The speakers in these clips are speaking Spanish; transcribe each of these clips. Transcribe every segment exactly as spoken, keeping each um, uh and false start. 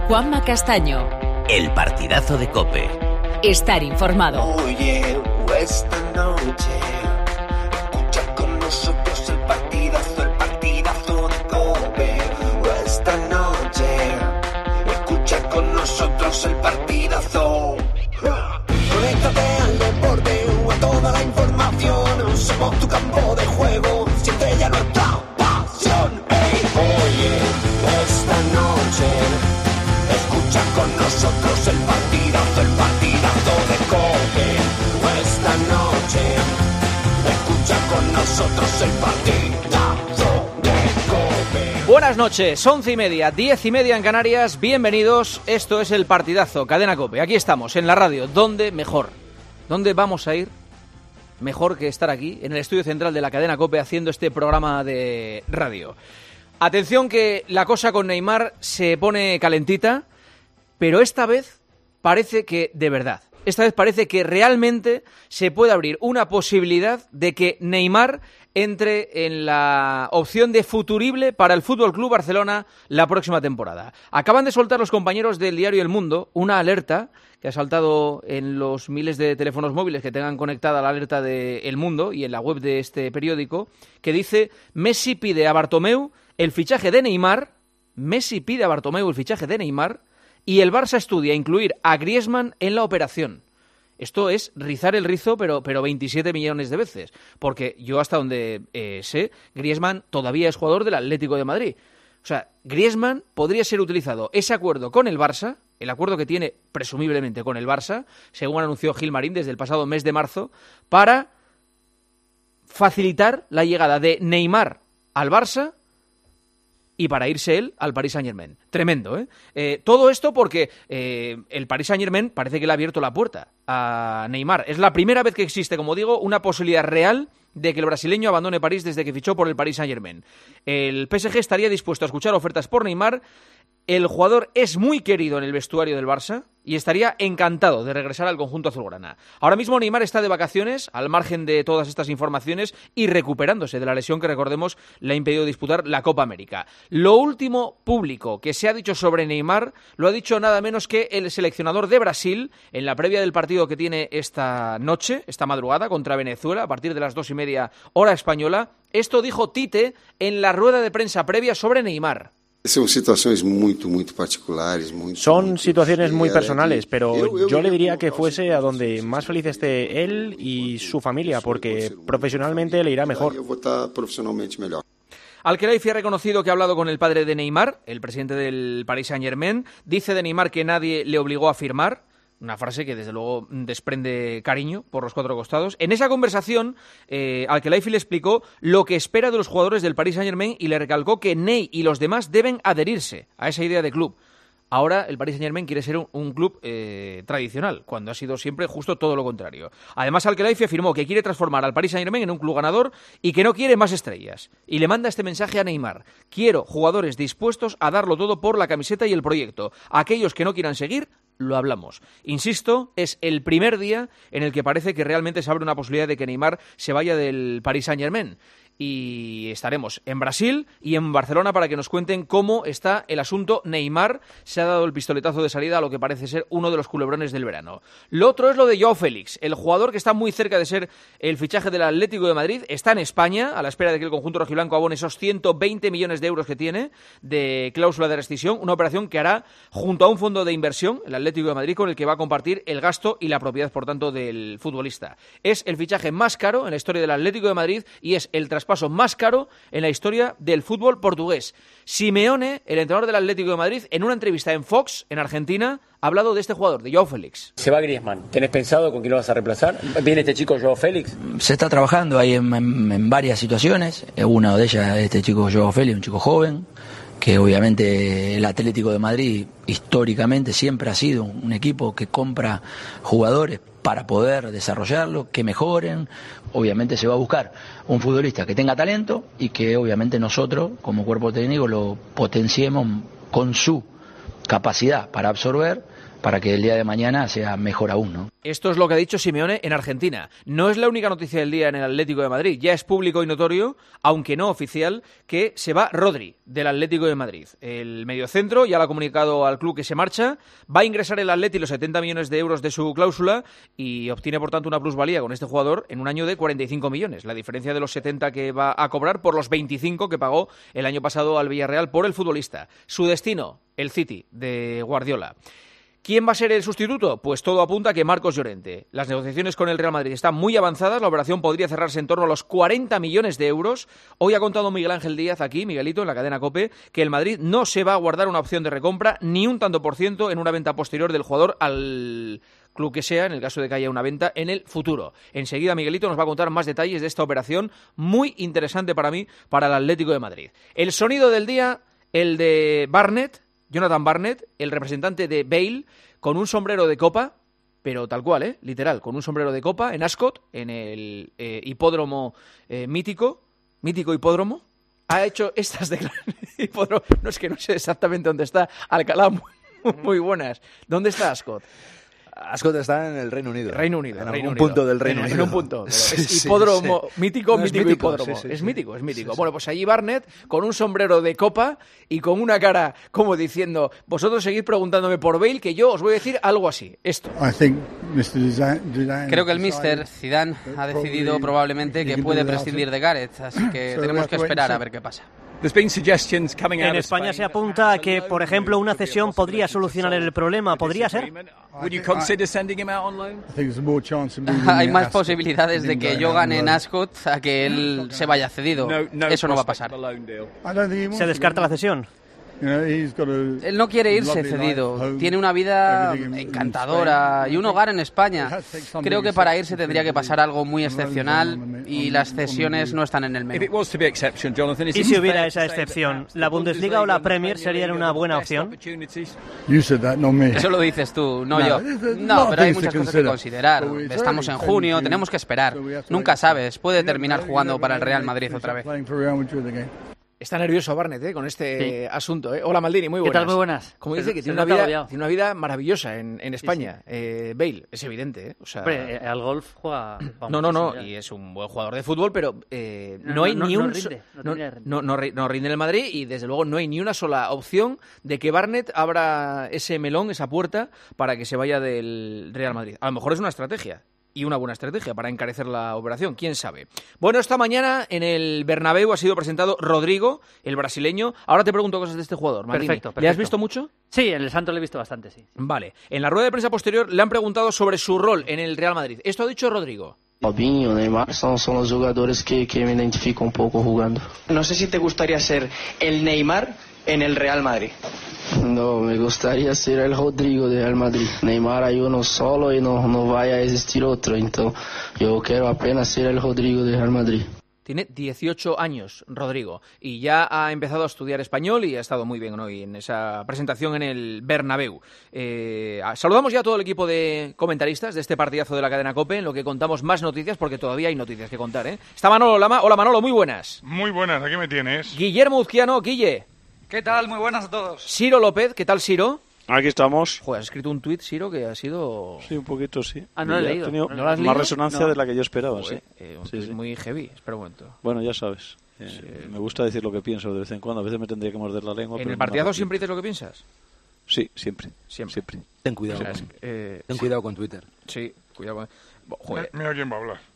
Juanma Castaño. El partidazo de COPE. Estar informado. Oye, esta noche escucha con nosotros el partidazo, el partidazo de COPE. Esta noche escucha con nosotros el partidazo. Conéctate al deporte o a toda la información. Somos tu campo de juego, siente ya nuestra pasión. Hey, oye, esta noche escucha con nosotros el partidazo, el partidazo de COPE. Esta noche escucha con nosotros el partidazo de COPE. Buenas noches, once y media, diez y media en Canarias. Bienvenidos, esto es el partidazo, Cadena COPE. Aquí estamos, en la radio. ¿Dónde mejor? ¿Dónde vamos a ir? Mejor que estar aquí, en el estudio central de la Cadena COPE, haciendo este programa de radio. Atención que la cosa con Neymar se pone calentita, pero esta vez parece que de verdad. Esta vez parece que realmente se puede abrir una posibilidad de que Neymar entre en la opción de futurible para el F C Barcelona la próxima temporada. Acaban de soltar los compañeros del diario El Mundo una alerta que ha saltado en los miles de teléfonos móviles que tengan conectada la alerta de El Mundo y en la web de este periódico, que dice: Messi pide a Bartomeu el fichaje de Neymar, Messi pide a Bartomeu el fichaje de Neymar y el Barça estudia incluir a Griezmann en la operación. Esto es rizar el rizo, pero, pero veintisiete millones de veces, porque yo hasta donde eh, sé, Griezmann todavía es jugador del Atlético de Madrid. O sea, Griezmann podría ser utilizado ese acuerdo con el Barça, el acuerdo que tiene presumiblemente con el Barça, según anunció Gilmarín desde el pasado mes de marzo, para facilitar la llegada de Neymar al Barça y para irse él al Paris Saint-Germain. Tremendo, ¿eh? eh todo esto porque eh, el Paris Saint-Germain parece que le ha abierto la puerta a Neymar. Es la primera vez que existe, como digo, una posibilidad real de que el brasileño abandone París desde que fichó por el Paris Saint-Germain. El P S G estaría dispuesto a escuchar ofertas por Neymar. El jugador es muy querido en el vestuario del Barça y estaría encantado de regresar al conjunto azulgrana. Ahora mismo Neymar está de vacaciones, al margen de todas estas informaciones, y recuperándose de la lesión que, recordemos, le ha impedido disputar la Copa América. Lo último público que se ha dicho sobre Neymar lo ha dicho nada menos que el seleccionador de Brasil en la previa del partido que tiene esta noche, esta madrugada, contra Venezuela, a partir de las dos y media hora española. Esto dijo Tite en la rueda de prensa previa sobre Neymar. Son situaciones muy, muy particulares. Muy, Son muy situaciones muy personales, pero yo, yo, yo le diría yo, que fuese a donde más feliz esté él y su familia, porque profesionalmente le irá mejor. Yo voy a estar profesionalmente mejor. Al-Khelaifi ha reconocido que ha hablado con el padre de Neymar, el presidente del Paris Saint-Germain. Dice de Neymar que nadie le obligó a firmar. Una frase que, desde luego, desprende cariño por los cuatro costados. En esa conversación, eh, Al-Khelaifi le explicó lo que espera de los jugadores del Paris Saint-Germain y le recalcó que Ney y los demás deben adherirse a esa idea de club. Ahora el Paris Saint-Germain quiere ser un, un club eh, tradicional, cuando ha sido siempre justo todo lo contrario. Además, Al-Khelaifi afirmó que quiere transformar al Paris Saint-Germain en un club ganador y que no quiere más estrellas. Y le manda este mensaje a Neymar: quiero jugadores dispuestos a darlo todo por la camiseta y el proyecto. Aquellos que no quieran seguir, lo hablamos. Insisto, es el primer día en el que parece que realmente se abre una posibilidad de que Neymar se vaya del Paris Saint-Germain. Y estaremos en Brasil y en Barcelona para que nos cuenten cómo está el asunto Neymar. Se ha dado el pistoletazo de salida a lo que parece ser uno de los culebrones del verano. Lo otro es lo de Joao Félix, el jugador que está muy cerca de ser el fichaje del Atlético de Madrid. Está en España, a la espera de que el conjunto rojiblanco abone esos ciento veinte millones de euros que tiene de cláusula de rescisión, una operación que hará junto a un fondo de inversión, el Atlético de Madrid, con el que va a compartir el gasto y la propiedad, por tanto, del futbolista. Es el fichaje más caro en la historia del Atlético de Madrid y es el traspaso más caro en la historia del fútbol portugués. Simeone, el entrenador del Atlético de Madrid, en una entrevista en Fox, en Argentina, ha hablado de este jugador, de Joao Félix. Se va Griezmann. ¿Tenés pensado con quién lo vas a reemplazar? ¿Viene este chico Joao Félix? Se está trabajando ahí en, en, en varias situaciones. Una de ellas es este chico Joao Félix, un chico joven, que obviamente el Atlético de Madrid históricamente siempre ha sido un equipo que compra jugadores para poder desarrollarlo, que mejoren. Obviamente se va a buscar un futbolista que tenga talento y que obviamente nosotros como cuerpo técnico lo potenciemos con su capacidad para absorber para que el día de mañana sea mejor aún, ¿no? Esto es lo que ha dicho Simeone en Argentina. No es la única noticia del día en el Atlético de Madrid. Ya es público y notorio, aunque no oficial, que se va Rodri del Atlético de Madrid. El mediocentro ya lo ha comunicado al club que se marcha. Va a ingresar el Atleti los setenta millones de euros de su cláusula y obtiene, por tanto, una plusvalía con este jugador en un año de cuarenta y cinco millones. La diferencia de los setenta que va a cobrar por los veinticinco que pagó el año pasado al Villarreal por el futbolista. Su destino, el City de Guardiola. ¿Quién va a ser el sustituto? Pues todo apunta a que Marcos Llorente. Las negociaciones con el Real Madrid están muy avanzadas, la operación podría cerrarse en torno a los cuarenta millones de euros. Hoy ha contado Miguel Ángel Díaz aquí, Miguelito, en la cadena COPE, que el Madrid no se va a guardar una opción de recompra ni un tanto por ciento en una venta posterior del jugador al club que sea, en el caso de que haya una venta en el futuro. Enseguida Miguelito nos va a contar más detalles de esta operación, muy interesante para mí, para el Atlético de Madrid. El sonido del día, el de Barnett, Jonathan Barnett, el representante de Bale, con un sombrero de copa, pero tal cual, ¿eh? Literal, con un sombrero de copa en Ascot, en el eh, hipódromo eh, mítico, mítico hipódromo, ha hecho estas declaraciones. No es que no sé exactamente dónde está, Alcalá, muy, muy buenas. ¿Dónde está Ascot? Ascot está en el Reino Unido. Reino Unido. En Reino algún Unido. punto del Reino en, Unido. En un punto. Sí, es sí, hipódromo sí. mítico, No, mítico, mítico, hipódromo. sí, sí, es sí. mítico, es mítico. Sí, sí. Bueno, pues allí Barnett con un sombrero de copa y con una cara como diciendo, vosotros seguid preguntándome por Bale, que yo os voy a decir algo así. Esto. Creo que el míster Zidane ha decidido probablemente que puede prescindir de Gareth, así que tenemos que esperar a ver qué pasa. En España se apunta a que, por ejemplo, una cesión podría solucionar el problema. ¿Podría ser? Hay más posibilidades de que yo gane en Ascot a que él se vaya cedido. Eso no va a pasar. ¿Se descarta la cesión? Él no quiere irse cedido. Tiene una vida encantadora y un hogar en España. Creo que para irse tendría que pasar algo muy excepcional y las cesiones no están en el menú. ¿Y si hubiera esa excepción? ¿La Bundesliga o la Premier serían una buena opción? Eso lo dices tú, no yo. No, pero hay muchas cosas que considerar. Estamos en junio, tenemos que esperar. Nunca sabes, puede terminar jugando para el Real Madrid otra vez. Está nervioso Barnett, ¿eh? Con este sí. asunto. ¿eh? Hola Maldini, muy buenas. ¿Qué tal? Muy buenas. Como dice, que tiene una, vida, tiene una vida maravillosa en, en España. Sí, sí. Eh, Bale, es evidente. ¿eh? O sea, Hombre, al golf juega... No, no, no, y es un buen jugador de fútbol, pero eh, no, no hay no, ni no, un... No rinde, no, no, no, no, no rinde en el Madrid y desde luego no hay ni una sola opción de que Barnett abra ese melón, esa puerta, para que se vaya del Real Madrid. A lo mejor es una estrategia. Y una buena estrategia para encarecer la operación, quién sabe. Bueno, esta mañana en el Bernabéu ha sido presentado Rodrigo, el brasileño. Ahora te pregunto cosas de este jugador, Maldini. Perfecto, perfecto. ¿Le has visto mucho? Sí, en el Santos le he visto bastante, sí. Vale. En la rueda de prensa posterior le han preguntado sobre su rol en el Real Madrid. Esto ha dicho Rodrigo. Robinho, Neymar son, son los jugadores que, que me identifico un poco jugando. No sé si te gustaría ser el Neymar en el Real Madrid. No, me gustaría ser el Rodrigo de Real Madrid. Neymar hay uno solo y no, no vaya a existir otro. Entonces yo quiero apenas ser el Rodrigo de Real Madrid. Tiene dieciocho años, Rodrigo, y ya ha empezado a estudiar español y ha estado muy bien hoy en esa presentación en el Bernabéu. Eh, saludamos ya a todo el equipo de comentaristas de este partidazo de la cadena COPE, en lo que contamos más noticias, porque todavía hay noticias que contar. ¿eh? Está Manolo Lama. Hola Manolo, muy buenas. Muy buenas, aquí me tienes. Guillermo Uzquiano, Guille. ¿Qué tal? Muy buenas a todos. Ciro López, ¿qué tal Ciro? Aquí estamos. Joder, has escrito un tuit, Ciro, que ha sido... Sí, un poquito, sí. Ah, no lo he leído. Ha tenido ¿No lo has más leído? resonancia no. de la que yo esperaba, Joder, sí. Eh, sí, es sí. muy heavy, espera un momento. Bueno, ya sabes. Eh, sí. Me gusta decir lo que pienso de vez en cuando. A veces me tendría que morder la lengua. ¿En pero el no partidazo me siempre dices lo que piensas? Sí, siempre. Siempre. siempre. Ten cuidado. O sea, con, es, eh, ten sí. cuidado con Twitter. Sí, cuidado con... Joder. Mira quién va a hablar.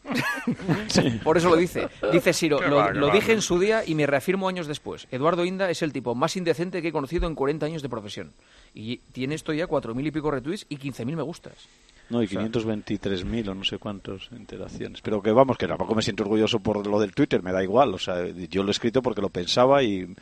Sí. Por eso lo dice. Dice Ciro, Qué lo, va, qué lo va. dije en su día y me reafirmo años después. Eduardo Inda es el tipo más indecente que he conocido en cuarenta años de profesión. Y tiene esto ya cuatro mil y pico retweets y quince mil me gustas. No, y quinientos veintitrés mil o no sé cuántos interacciones. Pero que vamos, que tampoco me siento orgulloso por lo del Twitter, me da igual. O sea, yo lo he escrito porque lo pensaba y...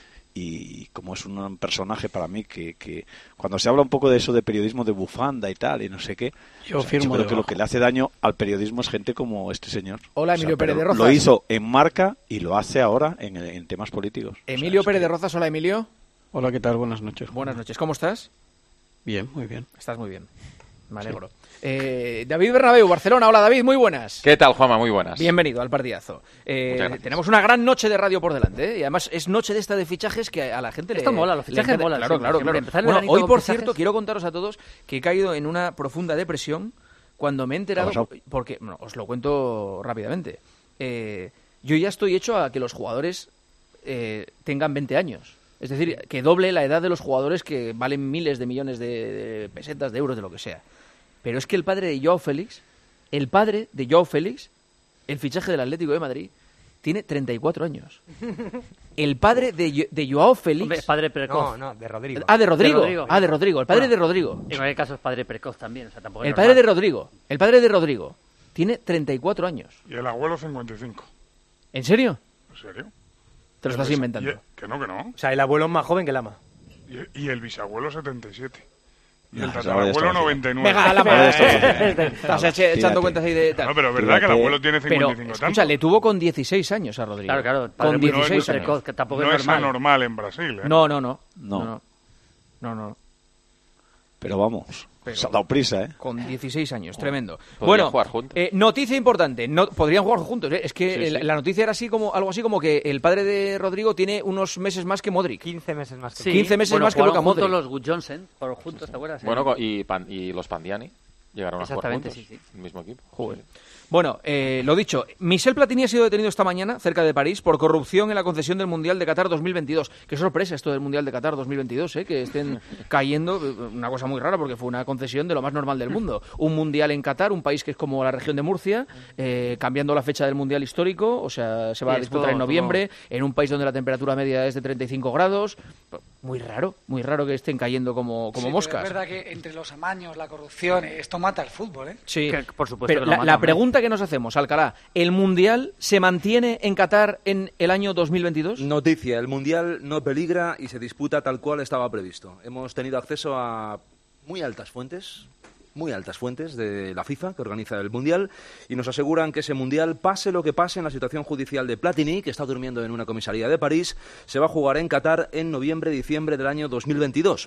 y como es un personaje para mí que, que cuando se habla un poco de eso de periodismo de bufanda y tal y no sé qué, yo, o sea, firmo yo creo que debajo. lo que le hace daño al periodismo es gente como este señor. Hola, o sea, Emilio Pérez de Rozas. Lo hizo en Marca y lo hace ahora en, en temas políticos. Emilio o sea, Pérez que... de Rozas, hola Emilio. Hola, ¿qué tal? Buenas noches. Buenas noches, ¿cómo estás? Bien, muy bien. Estás muy bien. Me alegro. Eh, David Bernabéu, Barcelona. Hola, David, muy buenas. ¿Qué tal, Juanma? Muy buenas. Bienvenido al partidazo. Eh, tenemos una gran noche de radio por delante, ¿eh? Y además es noche de esta de fichajes que a la gente Esto le... mola, los fichajes molan. Claro, claro, claro. Bueno, hoy, por cierto, quiero contaros a todos que he caído en una profunda depresión cuando me he enterado... Porque, bueno, os lo cuento rápidamente. Eh, yo ya estoy hecho a que los jugadores eh, tengan veinte años. Es decir, que doble la edad de los jugadores que valen miles de millones de, de pesetas, de euros, de lo que sea. Pero es que el padre de Joao Félix, el padre de Joao Félix, el fichaje del Atlético de Madrid, tiene treinta y cuatro años. El padre de, de Joao Félix... Hombre, padre precoz. No, no, de Rodrigo. Ah, de Rodrigo. De Rodrigo. Ah, de Rodrigo. El padre bueno, de Rodrigo. En cualquier caso es padre precoz también. O sea, tampoco es el normal. padre de Rodrigo. El padre de Rodrigo tiene treinta y cuatro años. Y el abuelo cincuenta y cinco. ¿En serio? ¿En serio? Te lo estás el, inventando. Y, que no, que no. O sea, el abuelo es más joven que el ama. Y, y el bisabuelo setenta y siete. Y no, el tatarabuelo noventa y nueve. Venga, la madre. Estás echando cuentas ahí de tal. No, pero es verdad que el abuelo tiene cincuenta y cinco. Pero, escucha, le tuvo con dieciséis años a Rodrigo. Claro, claro. Con dieciséis no, años. Precoz, que tampoco no es normal. es anormal en Brasil, ¿eh? No, no, no. No. No, no. no, no. Pero vamos, Pero, se ha dado prisa, ¿eh? Con dieciséis años, tremendo. Podrían Bueno, jugar juntos. Eh, noticia importante. No, podrían jugar juntos, ¿eh? Es que Sí, el, sí. la noticia era así como algo así como que el padre de Rodrigo tiene unos meses más que Modric. quince meses más que Sí, quince meses bueno, más que Luka jugaron juntos Modric. los Good Johnson, por juntos, ¿te acuerdas? Bueno, co- y, Pan- y los Pandiani llegaron a jugar Exactamente, juntos. sí, sí. El mismo equipo. Joder. Bueno, eh, lo dicho, Michel Platini ha sido detenido esta mañana cerca de París por corrupción en la concesión del Mundial de Qatar dos mil veintidós. Qué sorpresa esto del Mundial de Qatar dos mil veintidós, ¿eh? Que estén cayendo, una cosa muy rara porque fue una concesión de lo más normal del mundo. Un Mundial en Qatar, un país que es como la región de Murcia, eh, cambiando la fecha del Mundial histórico, o sea, se va Sí, a disputar esto- en noviembre, en un país donde la temperatura media es de treinta y cinco grados. Muy raro, muy raro que estén cayendo como, como Sí, moscas. pero es verdad que entre los amaños, la corrupción, esto mata el fútbol, ¿eh? Sí, Que, por supuesto pero que lo la, mata, la hombre. pregunta que nos hacemos, Alcalá, ¿el Mundial se mantiene en Qatar en el año dos mil veintidós? Noticia, el Mundial no peligra y se disputa tal cual estaba previsto. Hemos tenido acceso a muy altas fuentes, muy altas fuentes de la FIFA, que organiza el Mundial, y nos aseguran que ese Mundial, pase lo que pase en la situación judicial de Platini, que está durmiendo en una comisaría de París, se va a jugar en Qatar en noviembre-diciembre del año dos mil veintidós.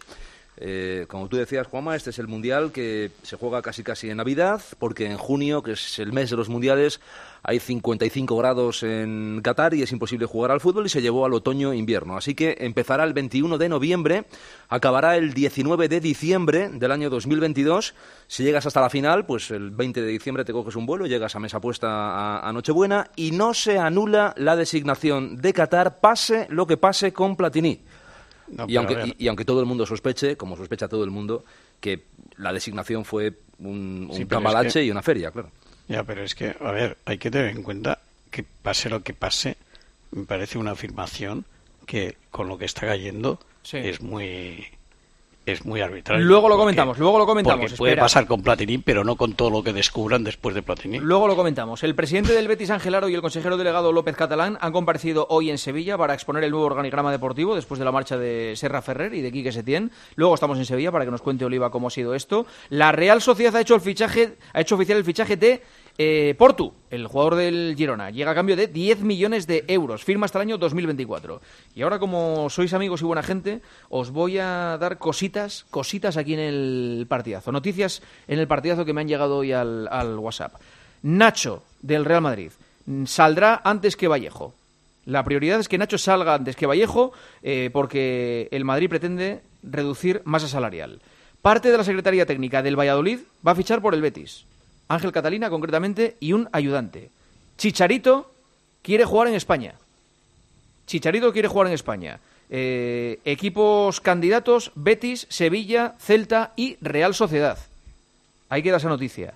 Eh, como tú decías, Juanma, este es el Mundial que se juega casi casi en Navidad, porque en junio, que es el mes de los Mundiales, hay cincuenta y cinco grados en Qatar y es imposible jugar al fútbol y se llevó al otoño-invierno. Así que empezará el veintiuno de noviembre, acabará el diecinueve de diciembre del año dos mil veintidós. Si llegas hasta la final, pues el veinte de diciembre te coges un vuelo, llegas a mesa puesta a, a Nochebuena y no se anula la designación de Qatar, pase lo que pase con Platini. No, y, aunque, a ver. y, y aunque todo el mundo sospeche, como sospecha todo el mundo, que la designación fue un, un Sí, pero cambalache es que- y una feria, claro. Ya, pero es que, a ver, hay que tener en cuenta que pase lo que pase, me parece una afirmación que con lo que está cayendo Sí. es muy es muy arbitrario. Luego lo porque- comentamos, luego lo comentamos, Porque puede espera. pasar con Platini, pero no con todo lo que descubran después de Platini. Luego lo comentamos. El presidente del Betis, Ángel Aro, y el consejero delegado López Catalán han comparecido hoy en Sevilla para exponer el nuevo organigrama deportivo después de la marcha de Serra Ferrer y de Quique Setién. Luego estamos en Sevilla para que nos cuente Oliva cómo ha sido esto. La Real Sociedad ha hecho el fichaje, ha hecho oficial el fichaje de eh, Portu, el jugador del Girona. Llega a cambio de diez millones de euros. Firma hasta el año dos mil veinticuatro. Y ahora, como sois amigos y buena gente, os voy a dar cositas, cositas aquí en el partidazo. Noticias en el partidazo que me han llegado hoy al, al WhatsApp. Nacho, del Real Madrid, saldrá antes que Vallejo. La prioridad es que Nacho salga antes que Vallejo eh, porque el Madrid pretende reducir masa salarial. Parte de la Secretaría Técnica del Valladolid va a fichar por el Betis. Ángel Catalina, concretamente, y un ayudante. Chicharito quiere jugar en España. Chicharito quiere jugar en España. Eh, equipos candidatos: Betis, Sevilla, Celta y Real Sociedad. Ahí queda esa noticia.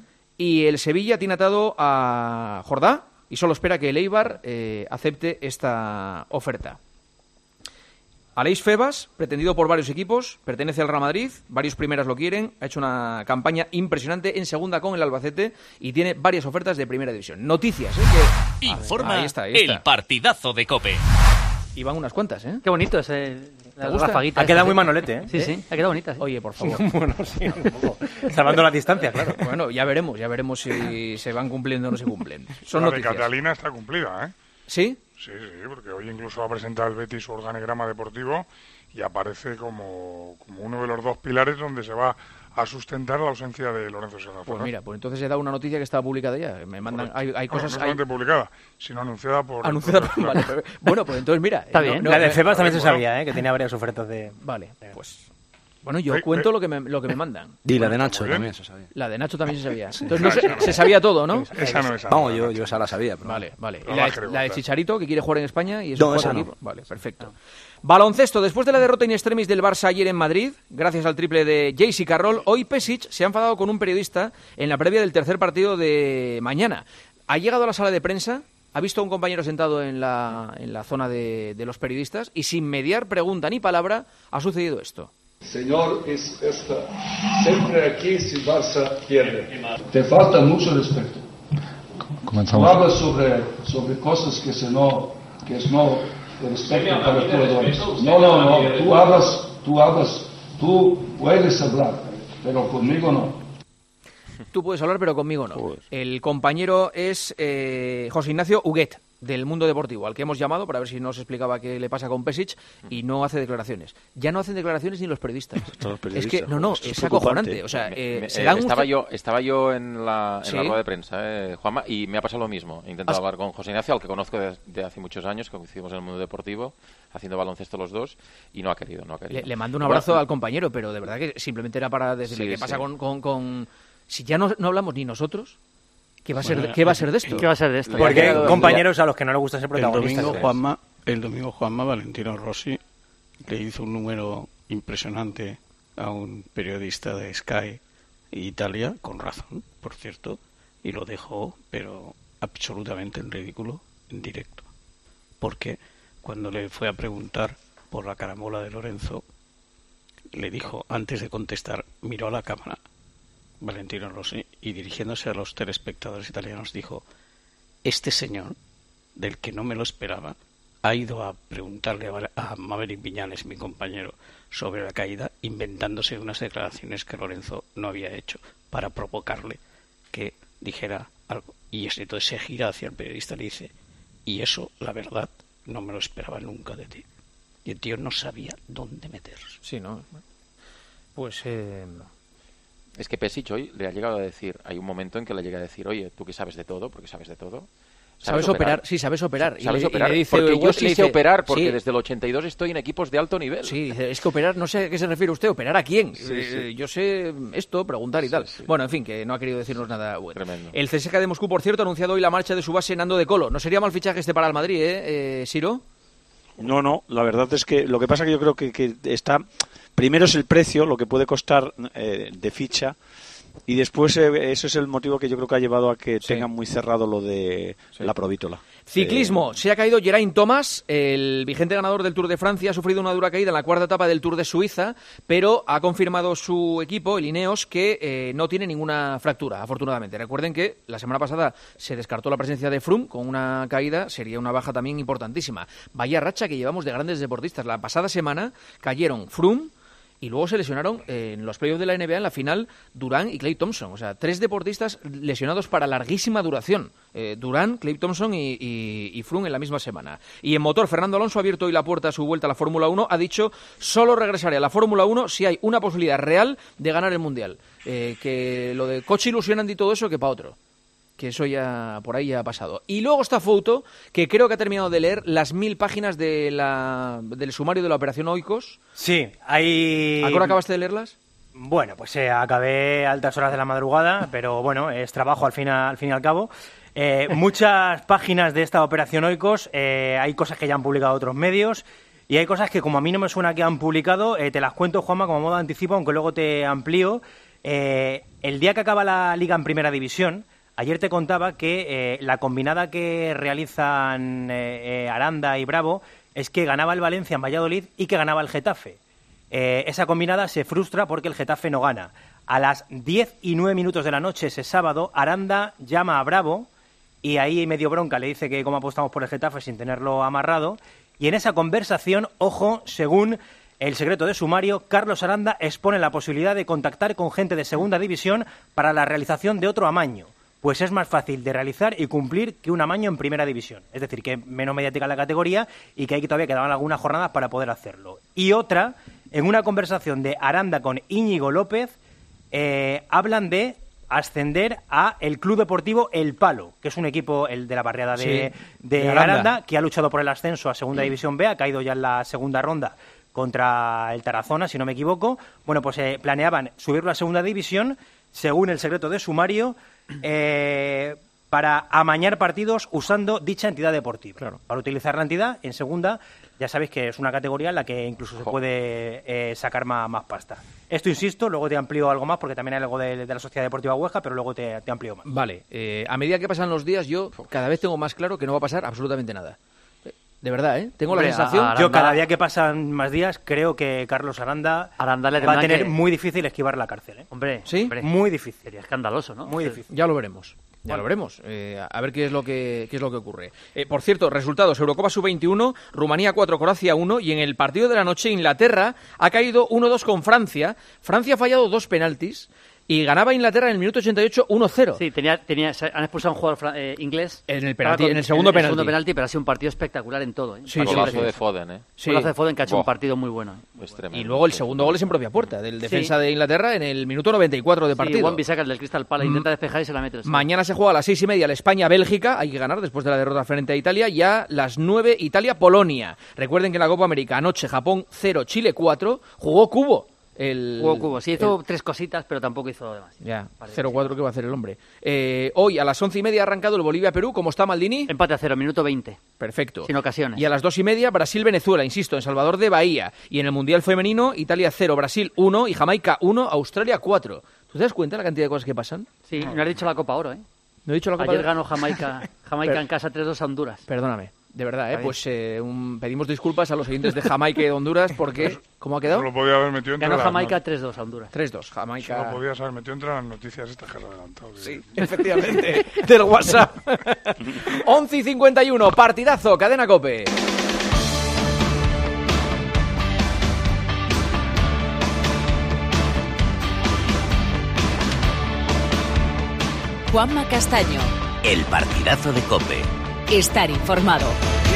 Y el Sevilla tiene atado a Jordá y solo espera que el Eibar eh, acepte esta oferta. Aleix Febas, pretendido por varios equipos, pertenece al Real Madrid, varios primeras lo quieren, ha hecho una campaña impresionante en segunda con el Albacete y tiene varias ofertas de primera división. Noticias, ¿eh? Que... Informa ahí está, ahí está. el partidazo de COPE. Y van unas cuantas, ¿eh? Qué bonito ese... ¿Te gusta? Ha quedado muy manolete, ¿eh? Sí, sí, ha quedado bonita. Sí. Oye, por favor. Bueno, sí, un poco. Salvando la distancia, claro. Bueno, ya veremos, ya veremos si se van cumpliendo o no se cumplen. Son la de noticias. Catalina está cumplida, ¿eh? ¿Sí? Sí, sí, porque hoy incluso va a presentar el Betis su organigrama deportivo y aparece como, como uno de los dos pilares donde se va a sustentar la ausencia de Lorenzo Serra. Pues mira, pues entonces he dado una noticia que estaba publicada ya. Me mandan, hay, hay bueno, cosas... no solamente hay... publicada, sino anunciada por... Anunciada por... Vale, pero, bueno, pues entonces mira... Está bien, no, la de eh, Cepas también vale, se sabía, ¿eh? Que tenía varias ofertas de... Vale, pues... Bueno, yo cuento lo que me, lo que me mandan. Y la de Nacho también se sabía. La de Nacho también se sabía. Entonces no se, se sabía todo, ¿no? Esa no es. Vamos, yo, yo esa la sabía. Pero... Vale, vale. No ¿Y la, la la de Chicharito, que quiere jugar en España? Y es no, un esa no. equipo? Vale, perfecto. Baloncesto. Después de la derrota in extremis del Barça ayer en Madrid, gracias al triple de Jaycee Carroll, hoy Pesic se ha enfadado con un periodista en la previa del tercer partido de mañana. Ha llegado a la sala de prensa, ha visto a un compañero sentado en la, en la zona de, de los periodistas y sin mediar pregunta ni palabra ha sucedido esto. Señor, es esta. Siempre aquí si Barça pierde. Te falta mucho respeto. Tú hablas sobre, sobre cosas que se no, que es no de respeto para jugadores. No, no, no. Tú hablas, tú hablas, tú puedes hablar, pero conmigo no. Tú puedes hablar, pero conmigo no. El compañero es eh, José Ignacio Huguet, del Mundo Deportivo, al que hemos llamado para ver si nos explicaba qué le pasa con Pesic y no hace declaraciones. Ya no hacen declaraciones ni los periodistas. Los periodistas es que, no, no, es, es acojonante. O sea, eh, me, se eh, dan estaba, un... yo, estaba yo en la, en ¿Sí? la rueda de prensa, eh, Juanma, y me ha pasado lo mismo. He intentado ¿Has... hablar con José Ignacio, al que conozco de, de hace muchos años, que coincidimos en el Mundo Deportivo, haciendo baloncesto los dos, y no ha querido. No ha querido. Le, le mando un abrazo bueno, al compañero, pero de verdad que simplemente era para decirle sí, qué pasa sí. con, con, con... Si ya no, no hablamos ni nosotros... ¿Qué va a ser, bueno, de, ¿qué va a ser de esto? ¿Qué va a ser de esto? Porque hay compañeros a los que no les gusta ser protagonistas. El domingo, Juanma, el domingo Juanma Valentino Rossi le hizo un número impresionante a un periodista de Sky Italia, con razón, por cierto, y lo dejó, pero absolutamente en ridículo, en directo. Porque cuando le fue a preguntar por la carambola de Lorenzo, le dijo, antes de contestar, miró a la cámara, Valentino Rossi, y dirigiéndose a los telespectadores italianos dijo: este señor, del que no me lo esperaba, ha ido a preguntarle a Maverick Viñales, mi compañero, sobre la caída, inventándose unas declaraciones que Lorenzo no había hecho para provocarle que dijera algo. Y entonces se gira hacia el periodista y le dice: y eso, la verdad, no me lo esperaba nunca de ti. Y el tío no sabía dónde meterse. Sí, ¿no? Pues... Eh... Es que Pesic hoy le ha llegado a decir, hay un momento en que le llega a decir, oye, tú que sabes de todo, porque sabes de todo. ¿Sabes, ¿Sabes operar? operar? Sí, sabes operar. ¿Sabes y le, operar? Y le dice, porque yo sí dice, sé operar, porque sí. desde el ochenta y dos estoy en equipos de alto nivel. Sí, dice, es que operar, no sé a qué se refiere usted, ¿operar a quién? Sí, eh, sí. Yo sé esto, preguntar y sí, tal. Sí. Bueno, en fin, que no ha querido decirnos nada bueno. Tremendo. El C S K A de Moscú, por cierto, ha anunciado hoy la marcha de su base Nando de Colo. No sería mal fichaje este para el Madrid, ¿eh, eh Siro? No, no, la verdad es que lo que pasa que yo creo que, que está... Primero es el precio, lo que puede costar eh, de ficha, y después eh, eso es el motivo que yo creo que ha llevado a que sí. tengan muy cerrado lo de sí. la provítola. Ciclismo, eh... se ha caído Geraint Thomas, el vigente ganador del Tour de Francia, ha sufrido una dura caída en la cuarta etapa del Tour de Suiza, pero ha confirmado su equipo, el Ineos, que eh, no tiene ninguna fractura, afortunadamente. Recuerden que la semana pasada se descartó la presencia de Froome con una caída, sería una baja también importantísima. Vaya racha que llevamos de grandes deportistas. La pasada semana cayeron Froome, y luego se lesionaron eh, en los playoffs de la N B A en la final Durant y Klay Thompson. O sea, tres deportistas lesionados para larguísima duración. Eh, Durant, Klay Thompson y, y, y Froome en la misma semana. Y en motor, Fernando Alonso ha abierto hoy la puerta a su vuelta a la Fórmula uno. Ha dicho, solo regresaré a la Fórmula uno si hay una posibilidad real de ganar el Mundial. Eh, que lo de coche ilusionante y todo eso, que para otro. Que eso ya por ahí ya ha pasado. Y luego esta foto, que creo que ha terminado de leer las mil páginas de la, del sumario de la Operación Oikos. Sí, hay... ¿A qué hora acabaste de leerlas? Bueno, pues eh, acabé a altas horas de la madrugada, pero bueno, es trabajo al fin, a, al, fin y al cabo. Eh, muchas páginas de esta Operación Oikos, eh, hay cosas que ya han publicado otros medios, y hay cosas que como a mí no me suena que han publicado, eh, te las cuento, Juanma, como modo de anticipo, aunque luego te amplío. Eh, el día que acaba la Liga en Primera División, ayer te contaba que eh, la combinada que realizan eh, eh, Aranda y Bravo es que ganaba el Valencia en Valladolid y que ganaba el Getafe. Eh, esa combinada se frustra porque el Getafe no gana. A las diez y nueve minutos de la noche ese sábado, Aranda llama a Bravo y ahí medio bronca le dice que cómo apostamos por el Getafe sin tenerlo amarrado. Y en esa conversación, ojo, según el secreto de sumario, Carlos Aranda expone la posibilidad de contactar con gente de segunda división para la realización de otro amaño. pues es más fácil de realizar y cumplir que un amaño en primera división. Es decir, que es menos mediática la categoría y que hay que todavía quedaban algunas jornadas para poder hacerlo. Y otra, en una conversación de Aranda con Íñigo López, eh, hablan de ascender a el Club Deportivo El Palo, que es un equipo, el de la barriada de, sí, de, de Aranda. Aranda, que ha luchado por el ascenso a Segunda División B, ha caído ya en la segunda ronda contra el Tarazona, si no me equivoco. Bueno, pues eh, planeaban subirlo a Segunda División, según el secreto de sumario, eh, para amañar partidos usando dicha entidad deportiva. Claro. Para utilizar la entidad en Segunda, ya sabéis que es una categoría en la que incluso se puede eh, sacar más, más pasta. Esto, insisto, luego te amplío algo más, porque también hay algo de, de la Sociedad Deportiva Huesca, pero luego te, te amplío más. Vale, eh, a medida que pasan los días, yo cada vez tengo más claro que no va a pasar absolutamente nada. De verdad, ¿eh? Tengo Hombre, la sensación... Aranda, yo cada día que pasan más días creo que Carlos Aranda, Aranda le va a tener que... muy difícil esquivar la cárcel, ¿eh? Hombre, ¿sí? Hombre, muy difícil. Sería escandaloso, ¿no? Muy difícil. Ya lo veremos. Ya bueno. lo veremos. Eh, a ver qué es lo que qué es lo que ocurre. Eh, por cierto, resultados. Eurocopa sub veintiuno, Rumanía cuatro, Croacia uno, y en el partido de la noche Inglaterra ha caído uno dos con Francia. Francia ha fallado dos penaltis y ganaba Inglaterra en el minuto ochenta y ocho uno cero. Sí, tenía, tenía, han expulsado a un jugador eh, inglés. En el, penalti, con, en el segundo en el, penalti. segundo penalti, pero ha sido un partido espectacular en todo. ¿eh? Sí, el sí, golazo sí. de Foden, ¿eh? Sí. El golazo de Foden, que ha hecho Boh. un partido muy bueno. Pues tremendo. Y luego el segundo gol es en propia puerta, del defensa sí. de Inglaterra en el minuto noventa y cuatro de partido. Sí, Juan Bisaca, el del Crystal Palace, intenta despejar y se la mete. El Mañana se juega a las seis y media la España-Bélgica, hay que ganar después de la derrota frente a Italia, y a las nueve Italia-Polonia. Recuerden que en la Copa América anoche Japón cero, Chile cuatro, jugó Cubo. El, Jugó Cubo, sí hizo el... tres cositas, pero tampoco hizo demás. Ya, cero cuatro, ¿qué va a hacer el hombre? Eh, hoy a las once y media ha arrancado el Bolivia-Perú, ¿cómo está Maldini? Empate a cero, minuto veinte. Perfecto. Sin ocasiones. Y a las dos y media Brasil-Venezuela, insisto, en Salvador de Bahía. Y en el Mundial Femenino, Italia cero, Brasil uno y Jamaica uno, Australia cuatro. ¿Tú te das cuenta de la cantidad de cosas que pasan? Sí, no has dicho la Copa Oro, ¿eh? No he dicho la Copa Ayer Oro. ganó Jamaica, Jamaica Pero, en casa tres dos a Honduras. Perdóname. De verdad, ¿eh? Ahí. Pues eh, un, pedimos disculpas a los oyentes de Jamaica y de Honduras porque... ¿Cómo ha quedado? No lo podía haber metido entre Ganó las Jamaica not- tres dos a Honduras. tres dos, Jamaica... Solo podías haber metido entre las noticias estas que has adelantado. que- Sí, efectivamente, del WhatsApp. once y cincuenta y uno, partidazo, Cadena COPE. Juanma Castaño. El partidazo de COPE. Estar informado.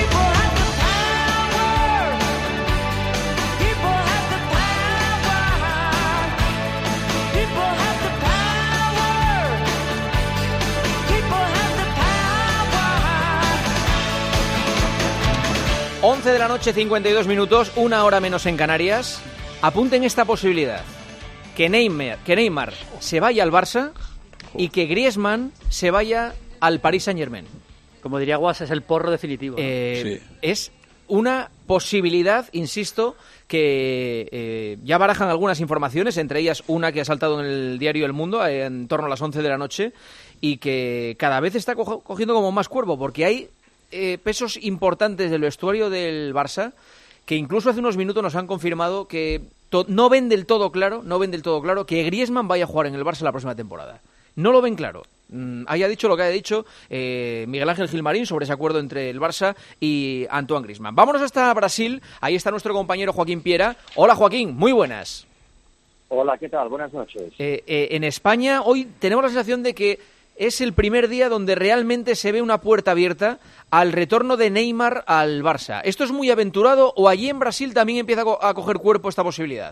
once de la noche, cincuenta y dos minutos, una hora menos en Canarias. Apunten esta posibilidad. Que Neymar, que Neymar se vaya al Barça y que Griezmann se vaya al Paris Saint-Germain. Como diría Guas, es el porro definitivo. ¿no? Eh, sí. Es una posibilidad, insisto, que eh, ya barajan algunas informaciones, entre ellas una que ha saltado en el diario El Mundo eh, en torno a las once de la noche y que cada vez está co- cogiendo como más cuerpo, porque hay eh, pesos importantes del vestuario del Barça que incluso hace unos minutos nos han confirmado que to- no ven del todo claro, no ven del todo claro que Griezmann vaya a jugar en el Barça la próxima temporada. No lo ven claro. Mm, haya dicho lo que haya dicho eh, Miguel Ángel Gilmarín sobre ese acuerdo entre el Barça y Antoine Griezmann. Vámonos hasta Brasil. Ahí está nuestro compañero Joaquín Piera. Hola Joaquín, muy buenas. Hola, ¿qué tal? Buenas noches. Eh, eh, en España hoy tenemos la sensación de que es el primer día donde realmente se ve una puerta abierta al retorno de Neymar al Barça. ¿Esto es muy aventurado o allí en Brasil también empieza a, co- a coger cuerpo esta posibilidad?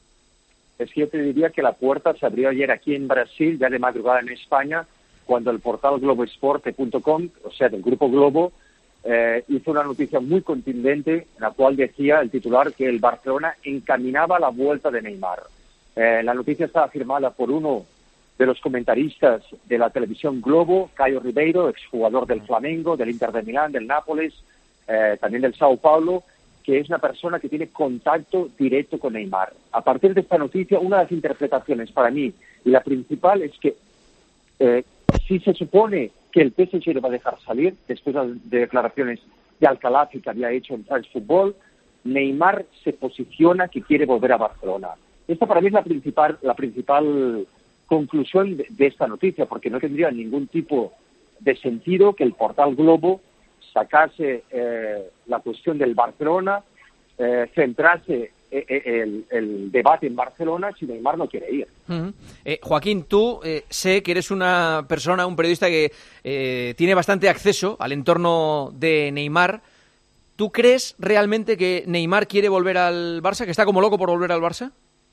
Es que yo te diría que la puerta se abrió ayer aquí en Brasil, ya de madrugada en España, cuando el portal globoesporte punto com, o sea, del Grupo Globo, eh, hizo una noticia muy contundente en la cual decía el titular que el Barcelona encaminaba la vuelta de Neymar. Eh, la noticia estaba firmada por uno de los comentaristas de la televisión Globo, Caio Ribeiro, exjugador del Flamengo, del Inter de Milán, del Nápoles, eh, también del Sao Paulo, que es una persona que tiene contacto directo con Neymar. A partir de esta noticia, una de las interpretaciones para mí, y la principal, es que eh, si se supone que el P S G lo va a dejar salir, después de declaraciones de Alcalá que había hecho en France Football, Neymar se posiciona que quiere volver a Barcelona. Esta para mí es la principal, la principal conclusión de, de esta noticia, porque no tendría ningún tipo de sentido que el portal Globo sacase eh, la cuestión del Barcelona, eh, centrase el, el debate en Barcelona si Neymar no quiere ir. Uh-huh. eh, Joaquín, tú eh, sé que eres una persona, un periodista que eh, tiene bastante acceso al entorno de Neymar. ¿Tú crees realmente que Neymar quiere volver al Barça, que está como loco por volver al Barça?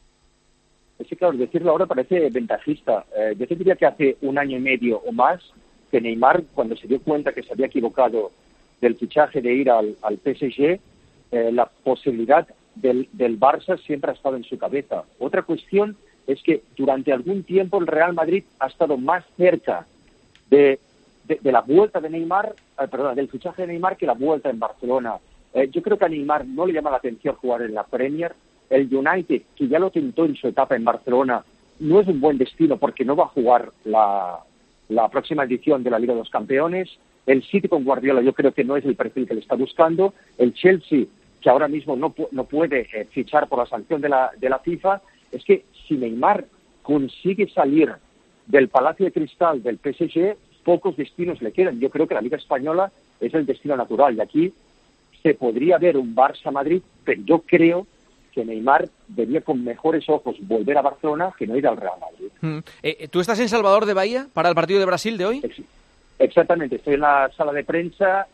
Es que, claro, decirlo ahora parece ventajista. Eh, yo te diría que hace un año y medio o más que Neymar, cuando se dio cuenta que se había equivocado del fichaje de ir al, al P S G, eh, la posibilidad del, del Barça siempre ha estado en su cabeza. Otra cuestión es que durante algún tiempo el Real Madrid ha estado más cerca de, de, de la vuelta de Neymar, eh, perdón, del fichaje de Neymar que la vuelta en Barcelona. Eh, yo creo que a Neymar no le llama la atención jugar en la Premier. El United, que ya lo tentó en su etapa en Barcelona, no es un buen destino porque no va a jugar la, la próxima edición de la Liga de los Campeones. El City con Guardiola yo creo que no es el perfil que le está buscando. El Chelsea, que ahora mismo no, no puede eh, fichar por la sanción de la, de la FIFA. Es que si Neymar consigue salir del Palacio de Cristal del P S G, pocos destinos le quedan. Yo creo que la Liga Española es el destino natural. Y aquí se podría ver un Barça-Madrid, pero yo creo que Neymar vería con mejores ojos volver a Barcelona que no ir al Real Madrid. Mm. Eh, ¿Tú estás en Salvador de Bahía para el partido de Brasil de hoy? Ex- exactamente, estoy en la sala de prensa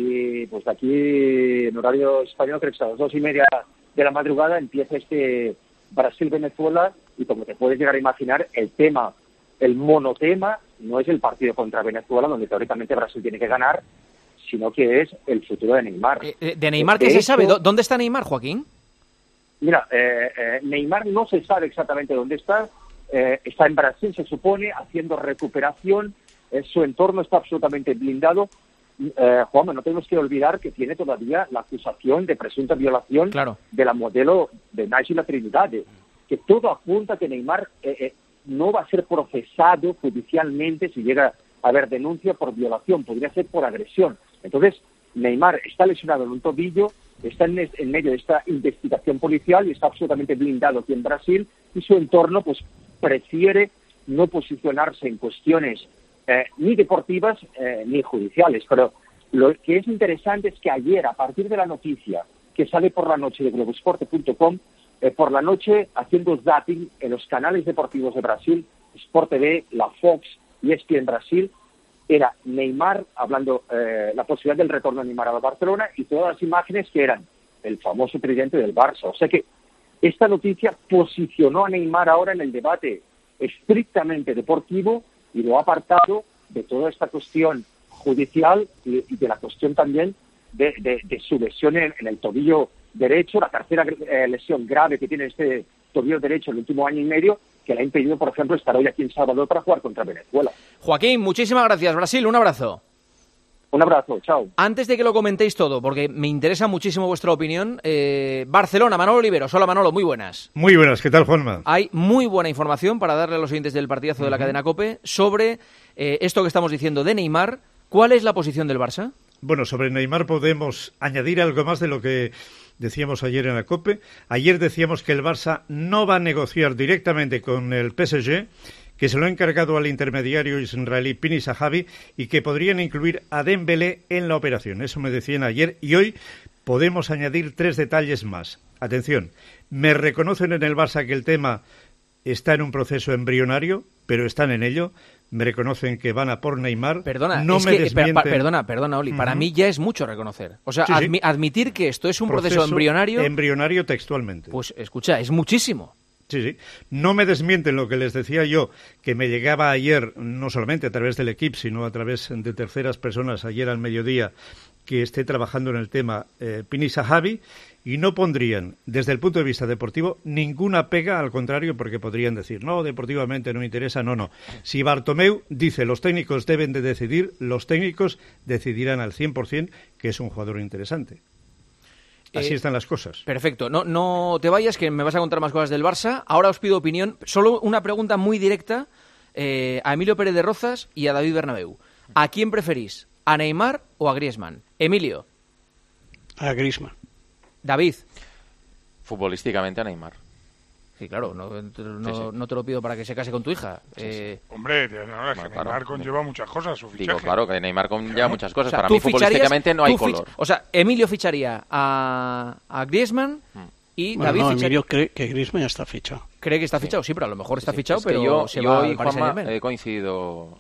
y pues de aquí en horario español creo que a las dos y media de la madrugada empieza este Brasil-Venezuela y como te puedes llegar a imaginar, el tema, el monotema no es el partido contra Venezuela donde teóricamente Brasil tiene que ganar, sino que es el futuro de Neymar. Eh, ¿De Neymar qué se sabe? ¿Dónde está Neymar, Joaquín? Mira, eh, eh, Neymar no se sabe exactamente dónde está, eh, está en Brasil, se supone, haciendo recuperación, eh, su entorno está absolutamente blindado. Eh, Juanma, no tenemos que olvidar que tiene todavía la acusación de presunta violación claro. de la modelo de Nájila Trinidad, que todo apunta a que Neymar eh, eh, no va a ser procesado judicialmente si llega a haber denuncia por violación, podría ser por agresión. Entonces, Neymar está lesionado en un tobillo, está en, en medio de esta investigación policial y está absolutamente blindado aquí en Brasil y su entorno pues prefiere no posicionarse en cuestiones eh, ni deportivas eh, ni judiciales. Pero lo que es interesante es que ayer, a partir de la noticia que sale por la noche de globosport punto com, eh, por la noche haciendo zapping en los canales deportivos de Brasil, Sport T V, la Fox y E S P N Brasil, era Neymar hablando eh, la posibilidad del retorno de Neymar a Barcelona y todas las imágenes que eran el famoso tridente del Barça. O sea que esta noticia posicionó a Neymar ahora en el debate estrictamente deportivo y lo ha apartado de toda esta cuestión judicial y, y de la cuestión también de, de, de su lesión en, en el tobillo derecho, la tercera eh, lesión grave que tiene este tobillo derecho en el último año y medio, que le ha impedido, por ejemplo, estar hoy aquí en Salvador para jugar contra Venezuela. Joaquín, muchísimas gracias. Brasil, un abrazo. Un abrazo, chao. Antes de que lo comentéis todo, porque me interesa muchísimo vuestra opinión, eh, Barcelona, Manolo Oliveros. Hola, Manolo, muy buenas. Muy buenas, ¿qué tal, Juanma? Hay muy buena información para darle a los oyentes del partidazo uh-huh. de la cadena COPE sobre eh, esto que estamos diciendo de Neymar. ¿Cuál es la posición del Barça? Bueno, sobre Neymar podemos añadir algo más de lo que decíamos ayer en la COPE. Ayer decíamos que el Barça no va a negociar directamente con el P S G, que se lo ha encargado al intermediario israelí Pini Zahavi y que podrían incluir a Dembélé en la operación. Eso me decían ayer y hoy podemos añadir tres detalles más. Atención, me reconocen en el Barça que el tema está en un proceso embrionario, pero están en ello. Me reconocen que van a por Neymar. Perdona, no es me que, desmienten... per, perdona, perdona, Oli. Uh-huh. Para mí ya es mucho reconocer. O sea, sí, sí. Admi- admitir que esto es un proceso, proceso embrionario... Embrionario textualmente. Pues escucha, es muchísimo. Sí, sí. No me desmienten lo que les decía yo, que me llegaba ayer, no solamente a través del equipo, sino a través de terceras personas, ayer al mediodía, que esté trabajando en el tema eh, Pini Zahavi, y no pondrían, desde el punto de vista deportivo, ninguna pega, al contrario, porque podrían decir, no, deportivamente no me interesa, no, no. Si Bartomeu dice los técnicos deben de decidir, los técnicos decidirán al cien por ciento que es un jugador interesante. Así eh, están las cosas. Perfecto. No, no te vayas, que me vas a contar más cosas del Barça. Ahora os pido opinión. Solo una pregunta muy directa eh, a Emilio Pérez de Rozas y a David Bernabéu. ¿A quién preferís? ¿A Neymar o a Griezmann? Emilio. A Griezmann. David. Futbolísticamente a Neymar. Sí, claro, no, no, sí, sí. no te lo pido para que se case con tu hija. Sí, eh... sí. Hombre, no, es que bueno, Neymar claro. conlleva muchas cosas, su fichaje. Digo, claro, que Neymar conlleva muchas cosas. O sea, para mí, futbolísticamente no hay color. Fich... O sea, Emilio ficharía a, a Griezmann mm. Y bueno, David no, ficha... Emilio cree que Griezmann ya está fichado. ¿Cree que está fichado? Sí, pero a lo mejor está sí, fichado, es que pero yo, se yo va y al Paris Juanma Saint-Germain. he coincidido uh,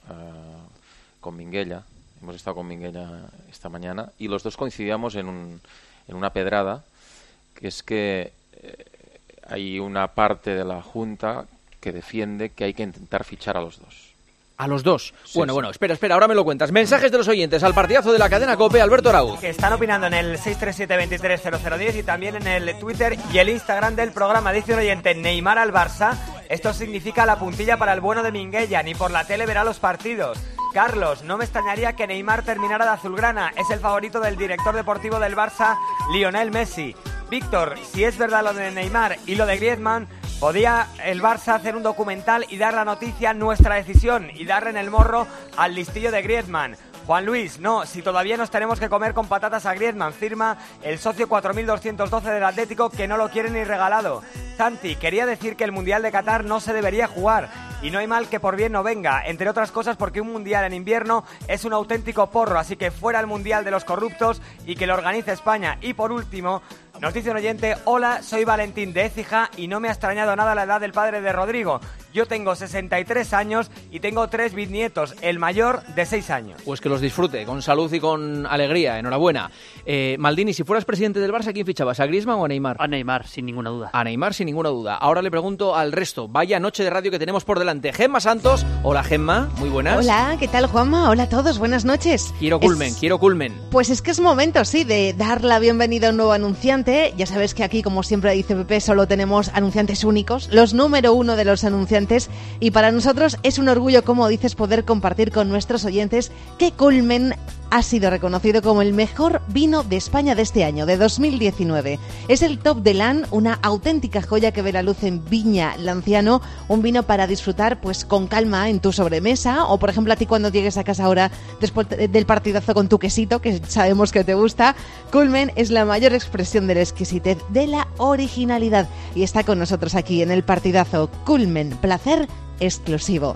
con Minguella. Hemos estado con Minguella esta mañana y los dos coincidíamos en, un, en una pedrada, que es que eh, hay una parte de la Junta que defiende que hay que intentar fichar a los dos. A los dos. Sí, bueno, sí. bueno, espera, espera, ahora me lo cuentas. Mensajes de los oyentes al partidazo de la cadena COPE, Alberto Arauz. Que están opinando en el seis tres siete, veintitrés cero cero diez y también en el Twitter y el Instagram del programa. Dice un oyente, Neymar al Barça, esto significa la puntilla para el bueno de Minguella, ni por la tele verá los partidos. Carlos, no me extrañaría que Neymar terminara de azulgrana, es el favorito del director deportivo del Barça, Lionel Messi. Víctor, si es verdad lo de Neymar y lo de Griezmann, podía el Barça hacer un documental y dar la noticia Nuestra Decisión y darle en el morro al listillo de Griezmann. Juan Luis, no, si todavía nos tenemos que comer con patatas a Griezmann, firma el socio cuatro mil doscientos doce del Atlético que no lo quiere ni regalado. Santi, quería decir que el Mundial de Qatar no se debería jugar y no hay mal que por bien no venga, entre otras cosas porque un Mundial en invierno es un auténtico porro, así que fuera el Mundial de los corruptos y que lo organice España. Y por último, nos dice un oyente, hola, soy Valentín de Écija y no me ha extrañado nada la edad del padre de Rodrigo. Yo tengo sesenta y tres años y tengo tres bisnietos, el mayor de seis años. Pues que los disfrute, con salud y con alegría, enhorabuena. Eh, Maldini, si fueras presidente del Barça, ¿a quién fichabas? ¿A Griezmann o a Neymar? A Neymar, sin ninguna duda. A Neymar, sin ninguna duda. Ahora le pregunto al resto, vaya noche de radio que tenemos por delante. Gemma Santos, hola Gemma, muy buenas. Hola, ¿qué tal Juanma? Hola a todos, buenas noches. Quiero culmen, es... quiero culmen. Pues es que es momento, sí, de dar la bienvenida a un nuevo anunciante. Ya sabes que aquí, como siempre dice Pepe, solo tenemos anunciantes únicos, los número uno de los anunciantes, y para nosotros es un orgullo, como dices, poder compartir con nuestros oyentes que Culmen ha sido reconocido como el mejor vino de España de este año, de dos mil diecinueve. Es el Top de Lan, una auténtica joya que ve la luz en Viña Lanciano, un vino para disfrutar pues con calma en tu sobremesa, o por ejemplo a ti cuando llegues a casa ahora después del partidazo con tu quesito, que sabemos que te gusta. Culmen es la mayor expresión de la exquisitez, de la originalidad, y está con nosotros aquí en el partidazo. Culmen, placer exclusivo.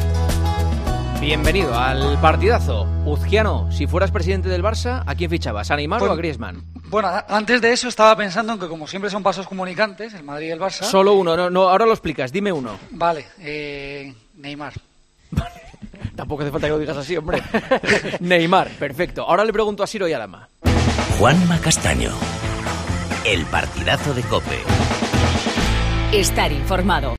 Bienvenido al partidazo. Uzquiano, si fueras presidente del Barça, ¿a quién fichabas? ¿A Neymar pues, o a Griezmann? Bueno, antes de eso estaba pensando en que como siempre son pasos comunicantes, el Madrid y el Barça... Solo uno, no, no, ahora lo explicas, dime uno. Vale, eh, Neymar. Tampoco hace falta que lo digas así, hombre. Neymar, perfecto. Ahora le pregunto a Siro y Alama. Juanma Castaño, el partidazo de COPE. Estar informado.